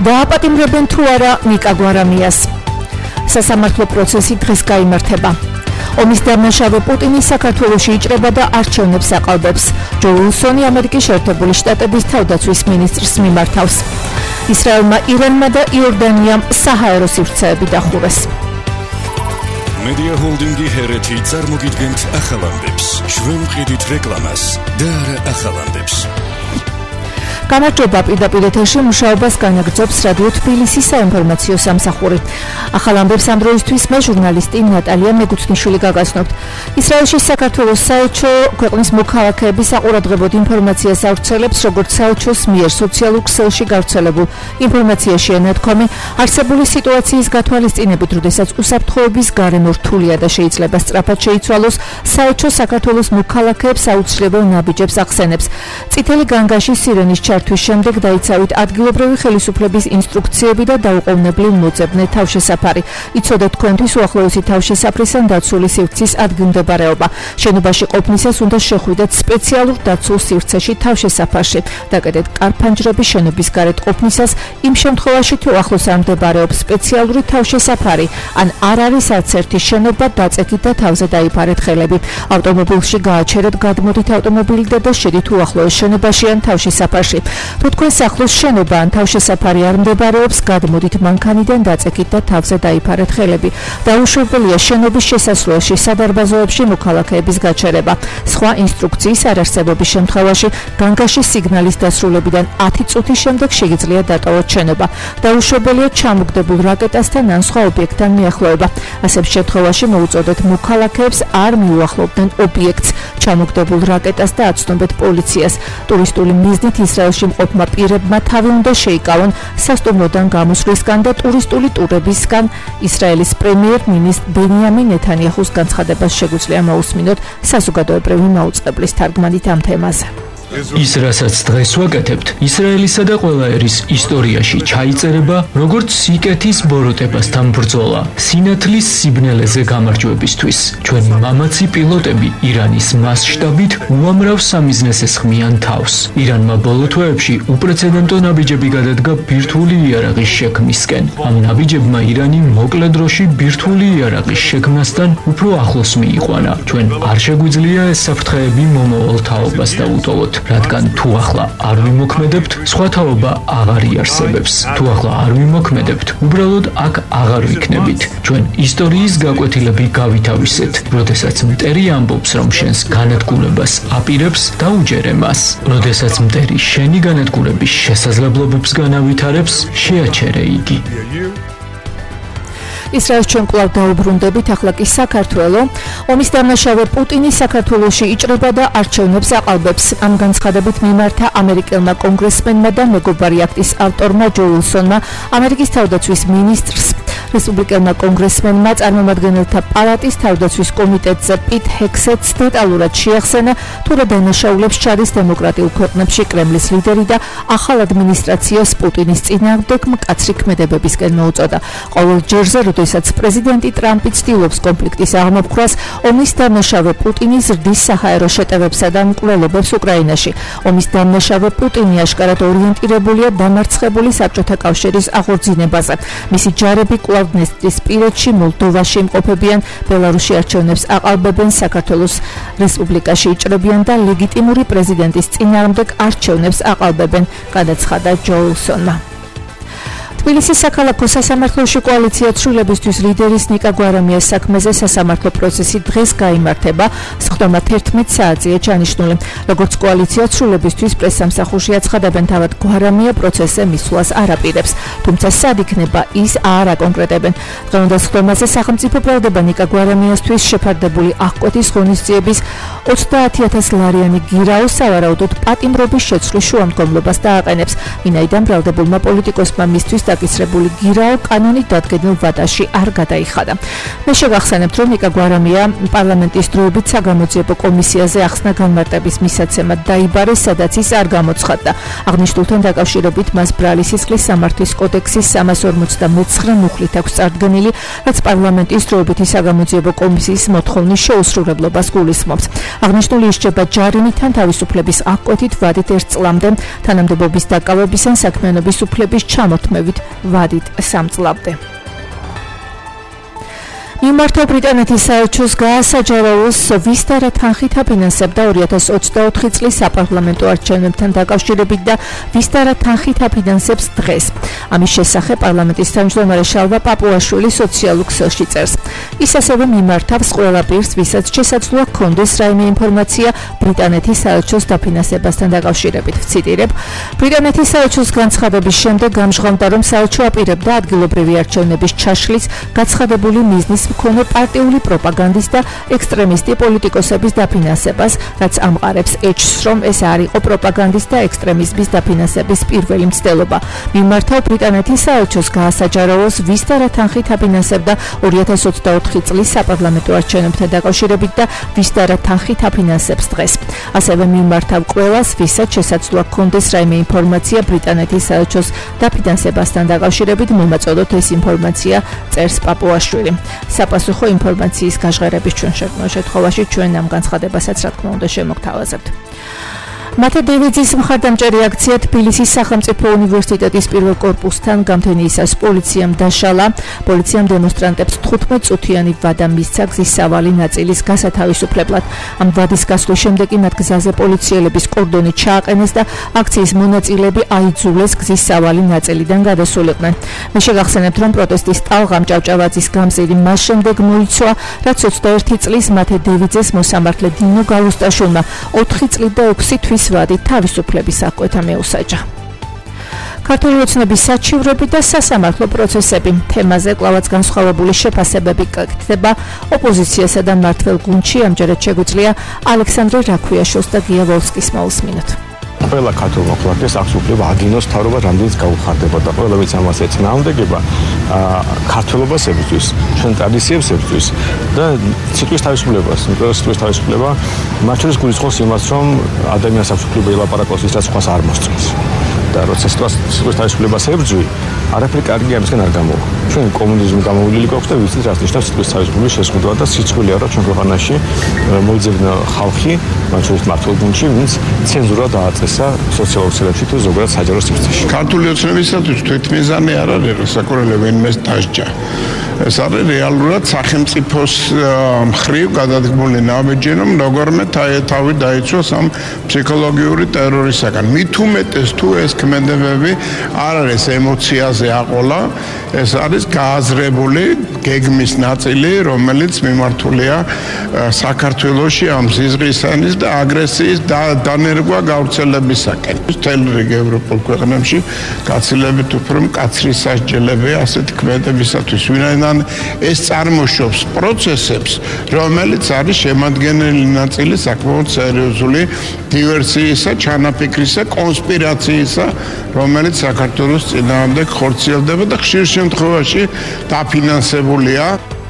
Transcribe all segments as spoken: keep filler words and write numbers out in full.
დააპატიმრებენ თუ არა ნიკა გვარამიას. სასამართლო პროცესი დღეს გაიმართება. ომის დამნაშავე პუტინი საქართველოში იჭრება და არჩევნებს აყალბებს. ჯო უილსონი ამერიკის შეერთებული შტატების თავდაცვის მინისტრს მიმართავს. ისრაელმა ირანმა და იორდანიამ საჰაერო სივრცეები დახურეს. Media Holdingi ჰერეთი წარმოგიდგენთ ახალამდებს. ჩვენ ვყიდით რეკლამას და არა ახალამდებს. გამარჯობა, პირდაპირ ეთერში მუშაობას განაგრძობს რადიო თბილისის საინფორმაციო სამსახური. ახალ ამბებს ამ დროისთვის მე ჟურნალისტი ნატალია მეგუთნიშვილი გაგაცნობთ. ისრაელში საქართველოს საელჩო ქვეყნის მოქალაქეების საყურადღებოდ ინფორმაციას ავრცელებს, როგორც საელჩოს მიერ სოციალურ ქსელში გავრცელებულ ინფორმაციაში ენათქვამი, არსებული სიტუაციის გათვალისწინებით, როდესაც უსაფრთხოების გარემო რთულია და შეიძლება სწრაფად შეიცვალოს, საელჩო საქართველოს მოქალაქეებს აუცილებელ ნაბიჯებს ახსენებს. წითელი განგაში სირენის თვის შემდეგ დაიცავით ადგილობრივი ხელისუფლების ინსტრუქციები და დაუყოვნებლივ მოძებნე თავშესაფარი. იცოდეთ თქვენთვის უახლოესი თავშესაფრისან დაცული სივრცის ადგილმდებარეობა. შენობაში ყოფნისას უნდა შეხვიდეთ სპეციალურ დაცულ სივრცეში თავშესაფარში. დაკეტეთ კარფანჯრები შენობის გარეთ ყოფნისას იმ შემთხვევაში თუ ახლოს არ მდებარეობს სპეციალური თავშესაფარი ან არ არის არც ერთი შენობა, დაწეკით და თავზე დაიფარეთ ხელები. ავტომობილში გააჩერეთ გადმოდით ავტომობილიდან და შედით უახლოეს შენობაში ან თავშესაფარში. თუ თქვენ სახლოს შენობა ან თავშესაფარი არ მდებარეობს, გადმოდით მანქანიდან დაწეკით და თავზე დაიფარეთ ხელები. დაუშვებელია შენობის შესასვლელში სადარბაზოებში მოქალაქეების გაჩერება. სხვა ინსტრუქციის არარსებობის შემთხვევაში განგაში სიგნალის დასრულებიდან ათი წუთის შემდეგ შეგიძლია დატოვოთ შენობა. დაუშვებელია ჩამოგდებულ რაკეტასთან ან სხვა ობიექტთან მიახლოება. ასეთ შემთხვევაში მოუწოდეთ მოქალაქეებს არ მიუახლოვდნენ ობიექტს, ჩამოგდებულ რაკეტას და აცნობეთ პოლიციას. ტურისტული მიზნით ისრაელში მყოფმა პირებმა თავი უნდა შეიკავონ სასტუმროდან გამოსვლისგან და ტურისტული ტურებისგან. ისრაელის პრემიერ-მინისტრ ბენიამინ ნეთანიაჰუს განცხადებას შეგვიძლია მოусმინოთ საზოგადოებრივი მაუწყებლის თარგმანით ამ თემაზე. ის, რასაც დღეს ვაკეთებთ, ისრაელისა და ყველა ერის ისტორიაში ჩაიწერება, როგორც სიკეთის ბოროტებასთან ბრძოლა, სინათლის სიბნელეზე გამარჯვებისთვის. ჩვენი მამაცი პილოტები ირანის მასშტაბით უამრავ სამიზნეს ესხმიან თავს. ირანმა ბოლო თვეებში უპრეცედენტო ნაბიჯები გადადგა ბირთვული იარაღის შექმნისკენ. ამ ნაბიჯებმა ირანი მოკლე დროში ბირთვული იარაღის შექმნასთან უფრო ახლოს მიიყვანა. ჩვენ არ შეგვიძლია ეს საფრთხეები მომავალ თაობას დაუტოვოთ. რადგან თუ ახლა არ ვიმოქმედებთ, სხვა თაობა აღარ იარსებებს. თუ ახლა არ ვიმოქმედებთ, უბრალოდ აქ აღარ ვიქნებით. ჩვენ ისტორიის გაკვეთილები გავითავისეთ. როდესაც მტერი ამბობს, რომ შენს განადგურებას აპირებს, დაუჯერე მას. როდესაც მტერი შენი განადგურების შესაძლებლობებს განავითარებს, შეაჩერე იგი. ისრაელს ჩვენ კვლავ დაუბრუნდებით, ახლა კი საქართველო. ომის დამნაშავე პუტინი საქართველოში იჭრება და არჩევნებს აყალბებს. ამ განცხადებით მიმართა ამერიკელმა კონგრესმენმა და მეგობარი აქტის ავტორმა ჯო უილსონმა ამერიკის თავდაცვის მინისტრს, რესპუბლიკელმა კონგრესმენმა, წარმომადგენელთა პალატის თავდაცვის კომიტეტზე პიტ ჰექსეტს დეტალურად შეახსენა, თუ რა დანაშაულებს ჩადის დემოკრატიულ ქვეყნებში კრემლის ლიდერი და ახალ ადმინისტრაციას პუტინის წინააღმდეგ მკაცრი ქმედებებისკენ მოუწოდა. ყოველ ჯერზე, როდესაც პრეზიდენტი ტრამპი ცდილობს კონფლიქტის აღმოფხვას, ომის დამნაშავე პუტინი ზრდის საჰაერო შეტევებსა და მკვლელობებს უკრაინაში. ომის დამნაშავე პუტინი აშკარად ორიენტირებულია დამარცხებული საბჭოთა კავშირის აღორძინებაზე. მისი ჯარები კვლავ დნესტრისპირეთში, მოლდოვაში იმყოფებიან, ბელარუსში არჩევნებს აყალბებენ, საქართველოს რესპუბლიკაში იჭრებიან და ლეგიტიმური პრეზიდენტის წინააღმდეგ არჩევნებს აყალბებენ, განაცხადა ჯო უილსონმა. თბილისის საქალაქო სასამართლოში კოალიცია ცვლილებისთვის ლიდერის ნიკა გვარამიას საქმეზე სასამართლო პროცესი დღეს გაიმართება. სხდომა თერთმეტ საათზეა ჩანიშნული. როგორც კოალიცია ცვლილებისთვის პრესსამსახურში აცხადებენ, თავად გვარამია პროცესზე მისვლას არ აპირებს. თუმცა სად იქნება, ის არ აკონკრეტებენ. დღევანდელ სხდომაზე სახელმწიფო ბრალდება ნიკა გვარამიასთვის შეფარდებული აღკვეთის ღონისძიების ოცდაათი ათას ლარიანი გირაოს სავარაუდოდ პატიმრობის შეცვლის შუამდგომლობას დააყენებს. ვინაიდან ბრალდებულმა პოლიტიკოსმა მისთვის დაკისრებული გირაო კანონით დადგენილ ვადაში არ გადაიხადა. მე შევახსენებთ, რომ ნიკა გვარამია პარლამენტის დროებით საგამოძიებო კომისიაზე ახსნა განმარტების მისაცემად დაიბარეს, სადაც ის არ გამოცხადდა. აღნიშნულთან დაკავშირებით მას ბრალი სისხლის სამართვის კოდექსის სამას ორმოცდამეცხრე მუხლით აქვს წარდგენილი, რაც პარლამენტის დროებითი საგამოძიებო კომისიის მოთხოვნის შეუსრულებლობას გულისხმობს. აღნიშნული ისჯება ჯარიმით ან თავისუფლების აღკვეთით ვადით ერთ წლამდე, თანამდებობის დაკავების ან საქმიანობის უფლების ჩამოთმევით ვადით სამ წლამდე. მიმართა ბრიტანეთის საელჩოს გაასაჯაროოს ვისტარა თანხით აფინანსებდა ორი ათას ოცდაოთხი წლის საპარლამენტო არჩევნებთან დაკავშირებით და ვისტარა თანხით აფინანსებს დღეს. ამის შესახებ პარლამენტის თავმჯდომარე შალვა პაპუაშვილი სოციალურ ქსელში წერს. ის ასევე მიმართავს ყველა პირს, ვისაც შესაძლოა ჰქონდეს რაიმე ინფორმაცია ბრიტანეთის საელჩოს დაფინანსებასთან დაკავშირებით. ვციტირებ, ბრიტანეთის საელჩოს განცხადების შემდეგ გამჟღავნდა, რომ საელჩო აპირებდა ადგილობრივი არჩევნების ჩაშლის გაცხადებული მიზნის მქონე პარტიული პროპაგანდის და ექსტრემისტი პოლიტიკოსების დაფინანსებას, რაც ამყარებს ეჭვს, რომ ეს არ იყო პროპაგანდის და ექსტრემიზმის დაფინანსების პირველი მცდელობა. მიმართავ ბრიტანეთის საელჩოს გაასაჯაროოს ვისტარა თანხით აფინანსებდა ორი ათას ოცდაოთხი წლის საპარლამენტო არჩევნებთან დაკავშირებით და ვისტარა თანხით აფინანსებს დღეს. ასევე მიმართავ ყველას, ვისაც შესაძლოა ჰქონდეს რაიმე ინფორმაცია ბრიტანეთის საელჩოს დაფინანსებასთან დაკავშირებით, მომაწოდოთ ეს ინფორმაცია, წერს პაპუაშვილი. საპასუხო ინფორმაციის გაჟღერების ჩვენ შექმნილ შემთხვევაში ჩვენ ამ განცხადებასაც რა თქმა უნდა შემოგთავაზებთ. მათე დევიძის მხარდამჭერი აქცია თბილისის სახელმწიფო უნივერსიტეტის პირველ კორპუსთან გამთენიისას პოლიციამ დაშალა. პოლიციამ დემონსტრანტებს თხუთმეტ წუთიანი ვადა მისცა გზის სავალი ნაწილის გასათავისუფლებლად. ამ ვადის გასვლის შემდეგ მათ გზაზე პოლიციელების კორდონი ჩააყენეს და აქციის მონაწილეები აიძულეს გზის სავალი ნაწილიდან გადასულიყვნენ. მე შეგახსენებთ, რომ პროტესტის ტალღამ ჭავჭავაძის გამზირი მას შემდეგ მოიცვა, რაც ოცდაერთი წლის მათე დევიძეს მოსამართლე დინო გალუსტაშვილმა ოთხი წლით და ექვსი თვის ვადით თავისუფლების აღკვეთა მეუსაჯა. ქართული ოცნების საჩივრები და სასამართლო პროცესები თემაზე კვლავაც განსხვავებული შეფასებები გაკეთდება ოპოზიციასა და მმართველ გუნდში. ამჯერად შეგვიძლია ალექსანდრე რაქვიაშვილს და გია ვოლსკის მოусმინოთ. ყველა ქართულ მოქალაქეს აქვს უფლება აგინოს თავრობა რამდენიც გაუხარდება და ყველა ვინც ამას ეწინააღმდეგება ქართველობას ებრძვის, ჩვენ ტრადიციებს ებრძვის და სიტყვის თავისუფლებას, იმიტომ რომ სიტყვის თავისუფლება მათ შორის გულისხმობს იმას, რომ ადამიანს აქვს უფლება ელაპარაკოს ის, რაც სხვას არ მოსწონს. და როცა სიტყვის თავისუფლებას ებრძვი, არაფერი კარგი ამისგან არ გამოვა. ჩვენ კომუნიზმი გამოვლილი გვაქვს და ვიცით, რაც ნიშნავს სიტყვის თავისუფლების შეზღუდვა და სიცხვილია, რომ ჩვენ ქვეყანაში მოიძებნა ხალხი, მათ შორის მმართველ გუნდში, ვინც ცენზურა დააწესა სოციალურ ქსელებში თუ ზოგადად საჯარო სივრცეში. ქართული ოცნებისათვის თვითმიზანი არ არის, რომ საკურველი ვინმეს დასჯა. ეს არის რეალურად სახელმწიფოს მხრივ გადადგმული ნაბიჯი, რომ როგორმე თავი დაიცვას ამ ფსიქოლოგიური ტერორისაგან. მით უმეტეს თუ ეს ქმედებები არ არის ემოციაზე აყოლა, ეს არის გააზრებული გეგმის ნაწილი, რომელიც მიმართულია საქართველოში ამ ზიზღისანის და აგრესიის დანერგვა გავრცელებისაკენ. მთელ რიგ ევროპულ ქვეყნებში გაცილებით უფრო მკაცრი სასჯელებია ასეთი ქმედებისათვის, ვინაიდან ეს წარმოშობს პროცესებს, რომელიც არის შემადგენელი ნაწილი საკმაოდ სერიოზული დივერსიისა, ჩანაფიქრისა, კონსპირაციისა, რომელიც საქართველოს წინააღმდეგ ხორციელდება და ხშირ შემთხვევაში დაფინანსებულია.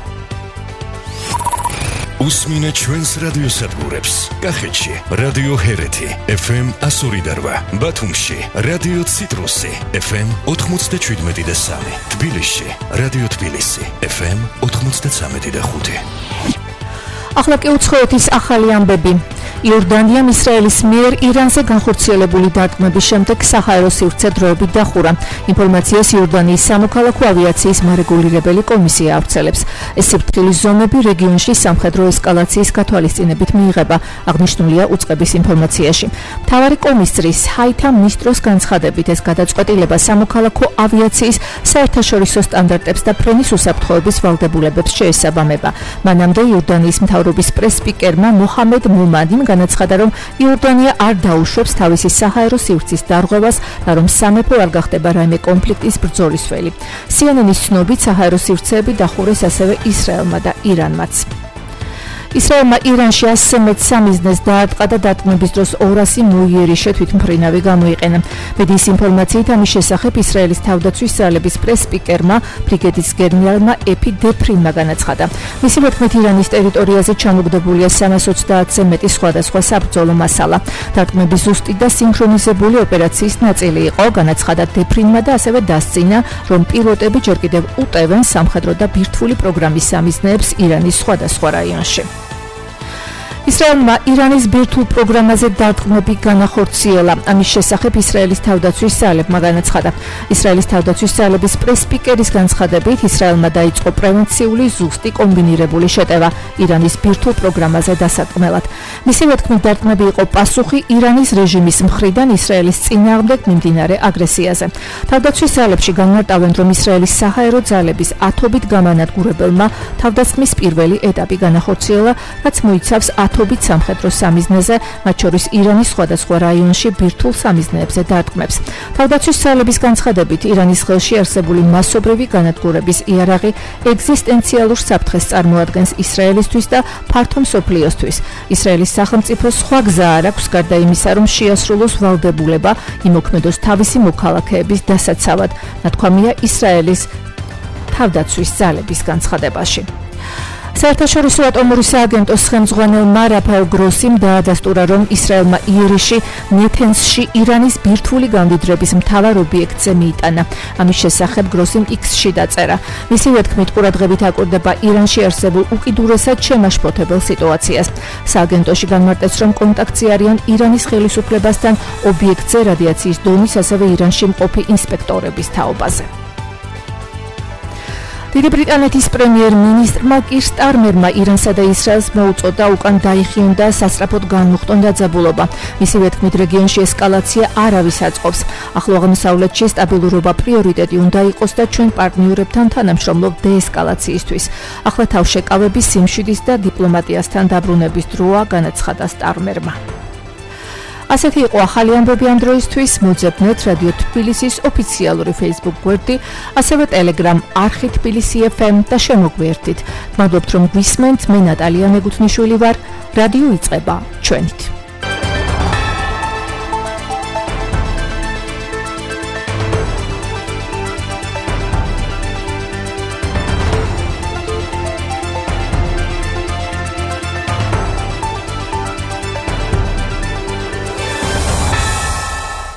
უსმინე ჩვენს რადიოსადგურებს. კახეთში რადიო ჰერეთი ეფ ემ εκατო ორი და რვა, ბათუმში რადიო ციტრუსი ეფ ემ ოთხმოცდაშვიდმეტი და სამი, თბილისში რადიო თბილისი ეფ ემ ოთხმოცდაცამეტი და ხუთი. ახლა კი უცხოეთის ახალი ამბები. იორდანიამ ისრაელის მიერ ირანზე განხორციელებული დარტყმების შემდეგ საჰაერო სივრცე დროებით დახურა. ინფორმაციას იორდანიის სამოქალაქო ავიაციის მარეგულირებელი კომისია ავრცელებს. ეს სიფრთხილის ზომები რეგიონში სამხედრო ესკალაციის გათვალისწინებით მიიღება, აღნიშნულია უწყების ინფორმაციაში. მთავარი კომისრის ჰაითამ მინისტროს განცხადებით ეს გადაწყვეტილება სამოქალაქო ავიაციის საერთაშორისო სტანდარტებს და ფრენის უსაფრთხოების ვალდებულებებს შეესაბამება. მანამდე იორდანიის მთავრობის პრეს-სპიკერმა მუჰამედ მუმადიმ განაცხადა, რომ იორდანია არ დაუშვებს თავისი საჰაერო სივრცის დარღვევას და რომ სამეფო არ გახდება რაიმე კონფლიქტის ბრძოლისველი. სი ენ ენის ცნობით საჰაერო სივრცეები დახურეს ასევე ისრაელმა და ირანმაც. ისრაელმა ირანში ასზე მეტ სამიზნეს დაარტყა და დატყმების დროს ორასი მოიერიშე თვითმფრინავი გამოიყენა. მედიის ინფორმაციით ამის შესახებ ისრაელის თავდაცვის ძალების პრეს-სპიკერმა ბრიგედის გენერალმა ეფი დეფრინმა განაცხადა. მისი მოთქმით ირანის ტერიტორიაზე ჩამოგდებულია სამას ოცდაათზე მეტი სხვადასხვა საბრძოლო მასალა. დატყმების ზუსტი და სინქრონიზებული ოპერაციის ნაწილი იყო, განაცხადა დეფრინმა და ასევე დასწინა, რომ პილოტები ჯერ კიდევ უტევენ სამხედრო და ბირთვული პროგრამის სამიზნეებს ირანის სხვადასხვა რაიონში. ისრაელმა ირანის ბირთვულ პროგრამაზე დარტყმები განახორციელა. ამის შესახებ ისრაელის თავდაცვის ძალებმა განაცხადა. ისრაელის თავდაცვის ძალების პრეს-სპიკერის განცხადებით, ისრაელმა დაიწყო პრევენციული ზუსტი კომბინირებული შეტევა ირანის ბირთვულ პროგრამაზე დასარტყმელად. მისივე თქმით, დარტყმები იყო პასუხი ირანის რეჟიმის მხრიდან ისრაელის წინააღმდეგ მიმდინარე აგრესიაზე. თავდაცვის ძალებში განმარტავენ, რომ ისრაელის საჰაერო ძალების ათობით გამანადგურებელმა თავდასხმის პირველი ეტაპი განახორციელა, რაც მოიცავს ათობით სამხედრო სამიზნეზე, მათ შორის ირანის სხვადასხვა რაიონში ბირთვულ სამიზნეებზე დარტყმებს. თავდაცვის ძალების განცხადებით, ირანის ხელში არსებული მასობრივი განადგურების იარაღი ეგზისტენციალურ საფრთხეს წარმოადგენს ისრაელისთვის და ფართო მსოფლიოსთვის. ისრაელის სახელმწიფოს სხვა გზა არ აქვს გარდა იმისა, რომ შეასრულოს ვალდებულება იმოქმედოს თავისი მოქალაქეების დასაცავად, ნათქვამია ისრაელის თავდაცვის ძალების განცხადებაში. საერთაშორისო ატომური სააგენტოს ხელმძღვანელმა რაფაელ გროსიმ დაადასტურა, რომ ისრაელმა იერიში ნეთენსში ირანის ბირთვული გამდიდრების მთავარ ობიექტზე მიიტანა. ამის შესახებ გროსიმ იქსში დაწერა. მისივე თქმით, ყურადღებით აკურდება ირანში არსებულ უკიდურესად შემაშფოთებელ სიტუაციას. სააგენტოში განმარტეს, რომ კონტაქტზე არიან ირანის ხელისუფლებასთან ობიექტზე რადიაციის დონის, ასევე ირანში მყოფი ინსპექტორების თაობაზე. დიდი ბრიტანეთის პრემიერ-მინისტრმა კირ სტარმერმა ირანსა და ისრაელს მოუწოდა უკან დაიხიონ და სასწრაფოდ განუხტონ დაძაბულობა. მისივე თქმით, რეგიონში ესკალაცია არავის აწყობს. ახლო აღმოსავლეთში სტაბილურობა პრიორიტეტი უნდა იყოს და ჩვენ პარტნიორებთან თანამშრომლობ დეესკალაციისთვის. ახლა თავშეკავების, სიმშვიდის და დიპლომატიასთან დაბრუნების დროა, განაცხადა სტარმერმა. ასეთი იყო ახალი ამბები ამ დროისთვის. მოძებნეთ რადიო თბილისის ოფიციალური Facebook გვერდი, ასევე Telegram არხი თბილისი ეფ ემ და შემოგვიერთდით. მადლობთ, რომ გვისმენთ. მე ნატალია მეგუთნიშვილი ვარ. რადიო იწყება ჩვენით.